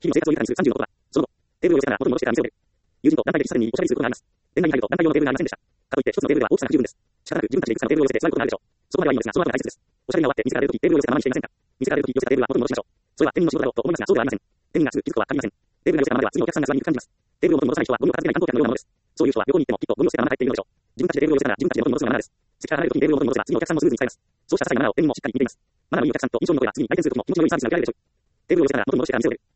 日々の生活を豊かにする30のことだ。その後、テーブルを寄せながら元に戻してから店を出る。友人と団体で喫茶店におしゃべりすることがあります。店内に入ると団体用のテーブルがありませんでした。かといって一つのテーブルでは大きさが不十分です。仕方なく自分たちでいくつかのテーブルを寄せて座ることがあるでしょう。そこまではいいのですが、その後が大切です。おしゃべりが終わって店から出るときテーブルを寄せたままにしていませんか。店から出るとき寄せたテーブルは元に戻しましょう。それは店員の仕事だろうと思いますが、そうではありません。店員がすぐ気づくことは限りません。テーブルが寄せたままでは次のお客さんが座りにくく感じます。テーブルを元に戻さない人はゴミを片付けない観光客のようなものです。そういう人は旅行に行ってもきっとゴミを捨てたまま帰っているのでしょう。自分たちでテーブルを寄せながら自分たちで元に戻すのがマナーです。席から離れるときにテーブルを元に戻せば次のお客さんもスムーズに使えます。そうした些細なマナーを店員もしっかり見ています。マナーのいいお客さんと印象に残れば次に来店するときも気持ちの良いサービスが受けられるでしょう。テーブルを寄せながら元に戻してから店を出る。